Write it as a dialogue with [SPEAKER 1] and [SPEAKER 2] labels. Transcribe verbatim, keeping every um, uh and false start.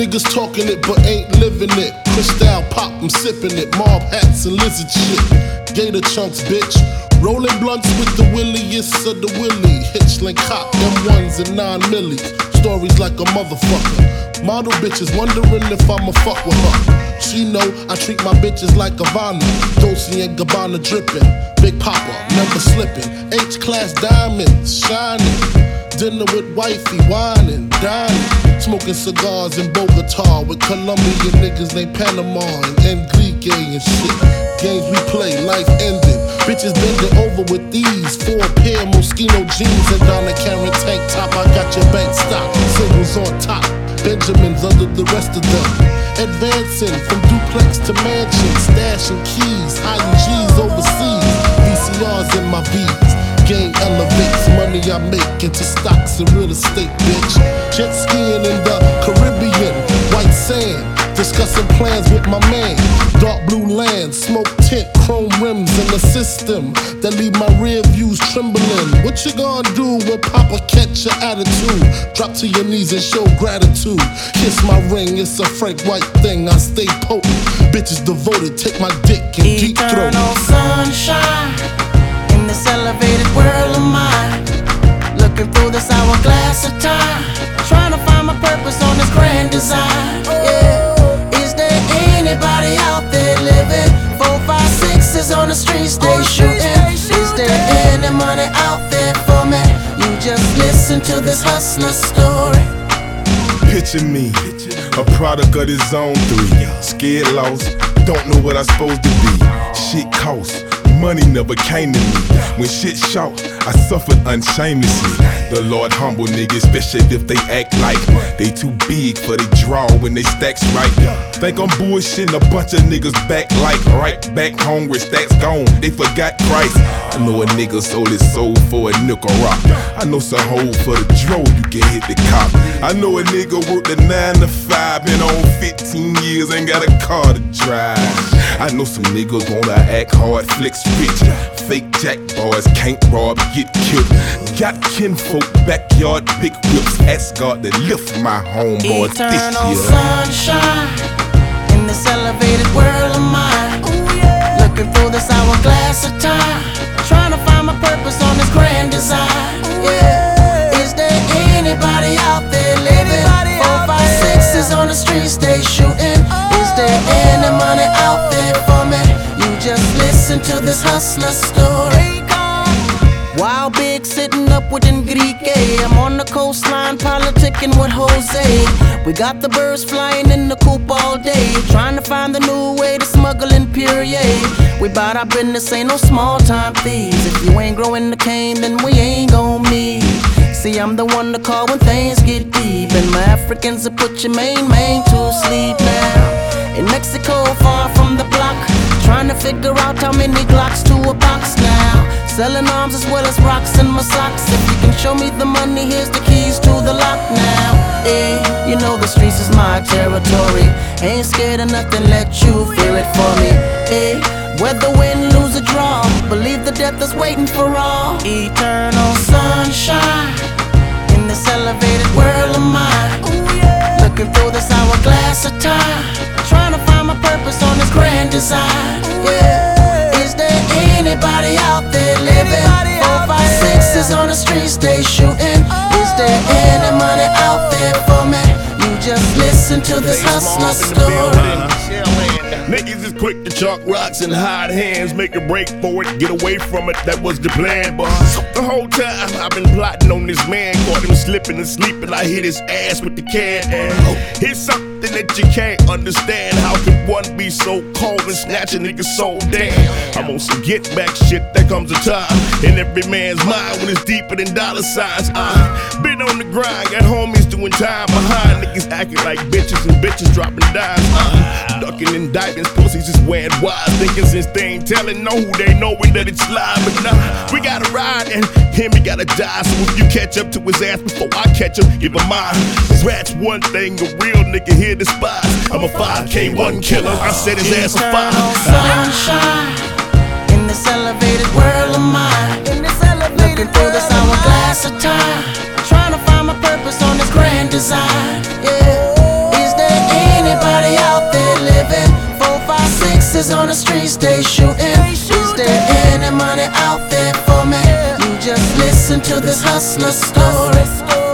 [SPEAKER 1] Niggas talking it but ain't living it. Cristal pop, I'm sipping it. Mob hats and lizard shit. Gator chunks, bitch. Rolling blunts with the williest of the willy. Hitchling cop, M ones and nine milli. Stories like a motherfucker. Model bitches wondering if I'ma fuck with her. She know I treat my bitches like Havana. Dolce and Gabbana dripping. Big Papa, never slipping. H-class diamonds shining. Dinner with wifey, whining, dining. Smoking cigars in Bogota with Colombian niggas named Panama and Enrique and shit. Games we play, life ending. Bitches bending over with these four pair Moschino jeans and Donna Karen tank top. I got your bank stock, singles on top. Benjamins under the rest of them. Advancing from duplex to mansion, stashing keys, hiding G's overseas. V C Rs in my V's. Game elevates money I make into stocks and real estate, bitch. Jet skiing in the Caribbean, white sand. Discussing plans with my man. Dark blue land, smoke tint, chrome rims in the system that leave my rear views trembling. What you gonna do when Papa catch your attitude? Drop to your knees and show gratitude. Kiss my ring, it's a Frank White thing. I stay potent. Bitches devoted, take my dick and deep throat.
[SPEAKER 2] Eternal sunshine in this elevated world of mine. Looking through this hourglass of time, trying to find my purpose on this grand design. Yeah. Anybody out there living? Four, five, sixes on the streets they shooting. Is there any money out there for me? You just listen to this hustler story.
[SPEAKER 3] Picture me, a product of this zone three. Scared, lost, don't know what I'm supposed to be. Shit costs, money never came to me. When shit shout, I suffered unshamelessly. The Lord humble niggas, especially if they act like they too big for the draw when they stacks right. Think I'm bullshitting a bunch of niggas back like right back home where stacks gone. They forgot Christ. I know a nigga sold his soul for a nickel rock. I know some hoe for the dro, you can hit the cop. I know a nigga worked a nine to five, been on fifteen years, ain't got a car to drive. I know some niggas wanna act hard, flex rich. Fake jack boys can't rob, get killed. Got kinfolk, backyard, big whips. Ask God to lift my homeboys this year.
[SPEAKER 2] Eternal sunshine in this elevated world of mine. Looking through this hourglass of time, trying to find my purpose on this grand design. Yeah. Is there anybody out there living? Four, five, sixes on the streets they shooting. Is there any money out there for me? You just listen to this hustler story. Wild Big sitting up with Enrique. I'm on the coastline politicking with Jose. We got the birds flying in the coop all day, trying to find the new way to smuggle in Perrier. We bout our business, ain't no small time thieves. If you ain't growing the cane, then we ain't gon' meet. See, I'm the one to call when things get deep, and my Africans will put your main main to sleep now. In Mexico, far from the block, trying to figure out how many Glocks to a box now. Selling arms as well as rocks in my socks. If you can show me the money, here's the keys to the lock now. Hey, you know the streets is my territory. Ain't scared of nothing, let you feel it for me. Hey, whether win, lose or draw, believe the death is waiting for all. Eternal sunshine in this elevated world of mine. Looking through this hourglass of time, trying to find my purpose on this grand design. Yeah. Is there anybody out there living? Four, five, sixes on the streets they shooting. Is there any money out there for me? You just listen to this hustler story.
[SPEAKER 4] Niggas is quick to chalk rocks and hide hands, make a break for it, get away from it, that was the plan. But the whole time I've been plotting on this man, caught him slipping and sleeping, I hit his ass with the can. And here's something that you can't understand. How could one be so cold and snatch a nigga so damn? I'm on some get back shit, there comes a time in every man's mind when it's deeper than dollar signs. I've been on the grind, got homies doing time behind niggas acting like bitches and bitches dropping dimes. Uh, ducking indictments, pussies just wearing wise, thinking since they ain't telling no who they knowing that it's live. But nah, we gotta ride and him he gotta die. So if you catch up to his ass before I catch him, give him mine. Cause that's one thing a real nigga here despise. I'm a five K one killer, I set his ass on fire.
[SPEAKER 2] Sunshine in this elevated world of mine. Looking through this hourglass of time, trying to find my purpose on this grand design. Yeah. Is there shooting. Is there any money out there for me? You just listen to this hustler story.